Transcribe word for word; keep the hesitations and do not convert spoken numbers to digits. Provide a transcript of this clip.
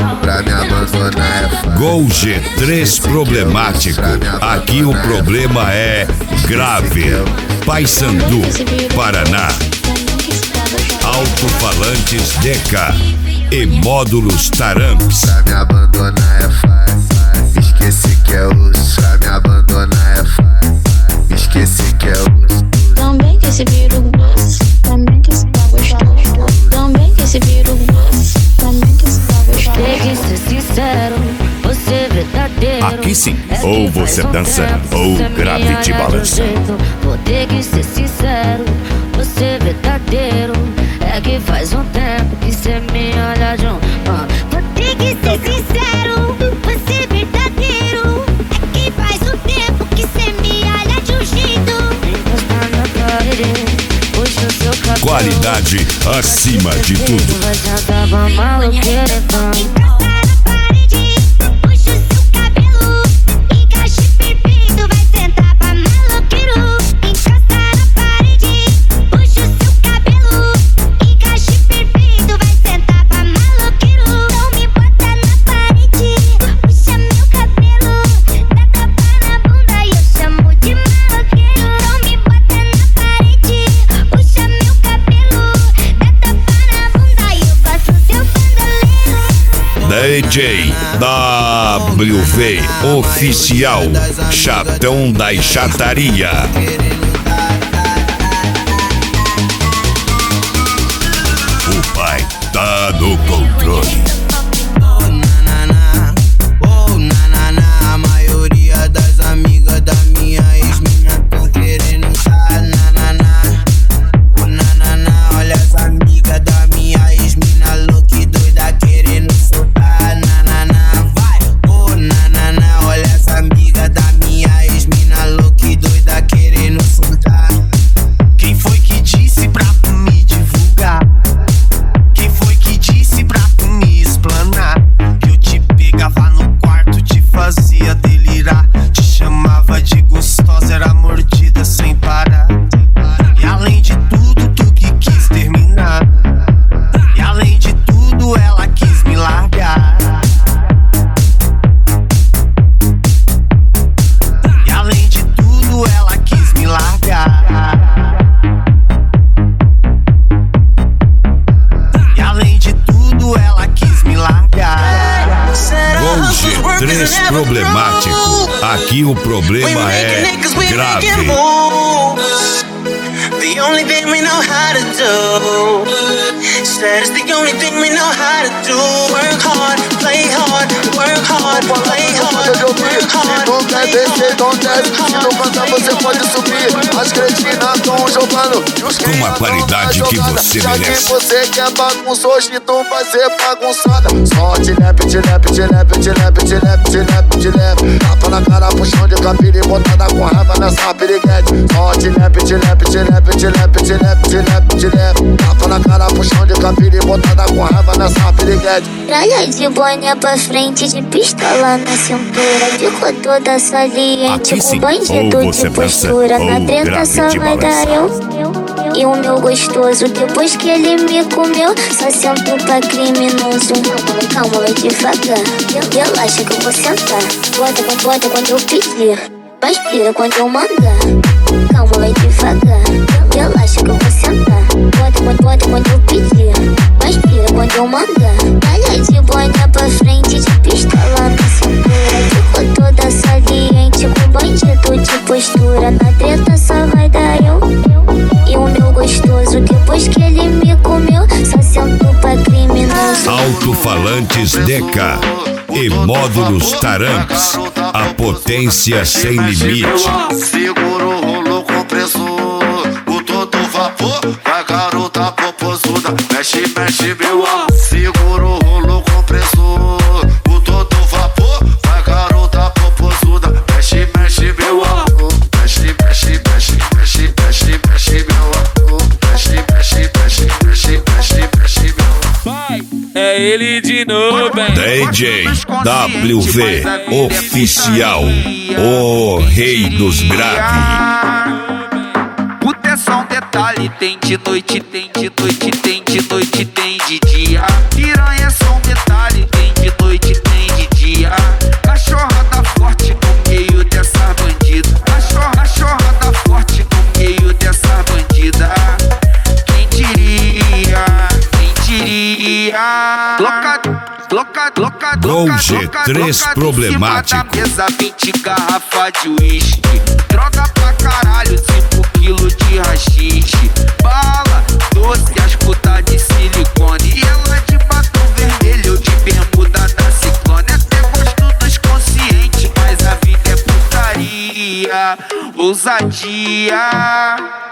pra me abandonar é fácil. Gol G três problemático. Aqui o problema é grave. Paysandu, Paraná. Alto-falantes D K e módulos Taramps. Pra me abandonar é fácil. Esqueci que é osso. Pra me abandonar é fácil. Esqueci que é osso. Também que esse viro gosto. Também que esse tá gostoso. Também que esse viro gosto. Também que esse tá gostoso. Tem que ser sincero, você é verdadeiro. Aqui sim, ou você dança, ou grave te balança. Vou ter que ser sincero, você é verdadeiro. É que faz um tempo que cê me olha de um ah. Vou ter que ser sincero, você é verdadeiro. É que faz um tempo que cê me olha de um jeito. Encosta na parede, puxa o seu cabelo. Qualidade acima de tudo. Vai sentar pra maloqueira então. Encosta na parede, puxa o seu cabelo. Encaixe perfeito, vai sentar pra maloqueiro. Encosta na parede, puxa o seu cabelo. Encaixe perfeito, vai sentar pra maloqueiro. Não me bota na parede, puxa meu cabelo. Dá tapa na bunda e eu chamo de maloqueiro. Não me bota na parede, puxa meu cabelo. Dá tapa na bunda e eu faço seu bandolero. D J W V Oficial, Chatão da Chataria. O pai tá no controle. Oh, na, na, na. A maioria das amigas da minha ex-mina tão querendo tá, na, na, na. Oh, na, na, na. Olha as amigas da minha ex-mina louca e doida querendo soltar, na, na, na. Vai, oh, na, na, na. Olha as amigas da minha ex-mina louca e doida querendo soltar. Quem foi que disse pra tu me divulgar? Quem foi que disse pra tu me explanar? Que eu te pegava no quarto, te fazia delirar. Te chamava de gostosa, era mordida sem parar. E além de tudo, tu que quis terminar. E além de tudo, ela quis me largar. E além de tudo, ela quis me largar. E além de tudo, ela quis me largar. Gol G três problemático. Aqui o problema é grave. The only thing we know how to do. Said it's the only thing we know how to do. Work hard, play hard, work hard, play hard, work hard, Não quer descer, não desce. Se não cantar, você pode subir. As cretinas tão jogando e os Com a qualidade que você Já merece. que você quer bagunça, hoje tu vai ser bagunçada. Só te leve, te leve, te leve, te leve, te leve, te leve, te leve. Tapa na cara, puxão de cabelo e botada com raiva nessa piriguete. Só te leve, te leve, te leve, te leve, te leve, te leve, te leve. Tapa na cara, puxão de cabelo e botada com raiva nessa piriguete. Praia de boné pra frente, de pistola na cintura. Ficou toda saliente, Aqui sim, com bandido ou você de postura. dança, Na ou treta grave só te vai dar balança. eu e o meu gostoso. Depois que ele me comeu, só sento pra criminoso. Calma, vai devagar, relaxa que eu vou sentar. Bota com bota quando eu pedir, mas pira quando eu mandar. Calma, vai devagar, relaxa que eu vou sentar. Bota com bota quando eu pedir, mas pira quando eu mandar. Olha de boné pra frente, de pistola na cintura. Ficou toda saliente, com bandido de postura. Na treta só vai dar eu e o meu gostoso. Depois que ele me comeu, só sento pra criminoso. Alto-falantes D K e módulos Taramps. A potência sem limite. Segura o rolo compressor, o todo vapor, vai garota popozuda. Mexe, mexe, meu amor. Segura o rolo compressor, o todo vapor, vai garota popozuda. Mexe, mexe, meu amor. Mexe, mexe, mexe, mexe, mexe, mexe, meu amor. Mexe, mexe, mexe, mexe, mexe, mexe, meu amor. É ele de novo, bem. D J W V Oficial, o rei dos graves. Proteção, detalhe, tem de noite, tem de noite, tem de noite, tem de dia. Piranha é só um detalhe, tem de noite. louca, Com louca, G louca, três louca, problemático. em cima da mesa, vinte garrafa de uísque. Droga pra caralho, cinco quilos de rachixe. Bala, doce, as putas de silicone. E ela de batom vermelho, eu de bermuda da Ciclone. Até gosto dos conscientes, mas a vida é putaria, ousadia.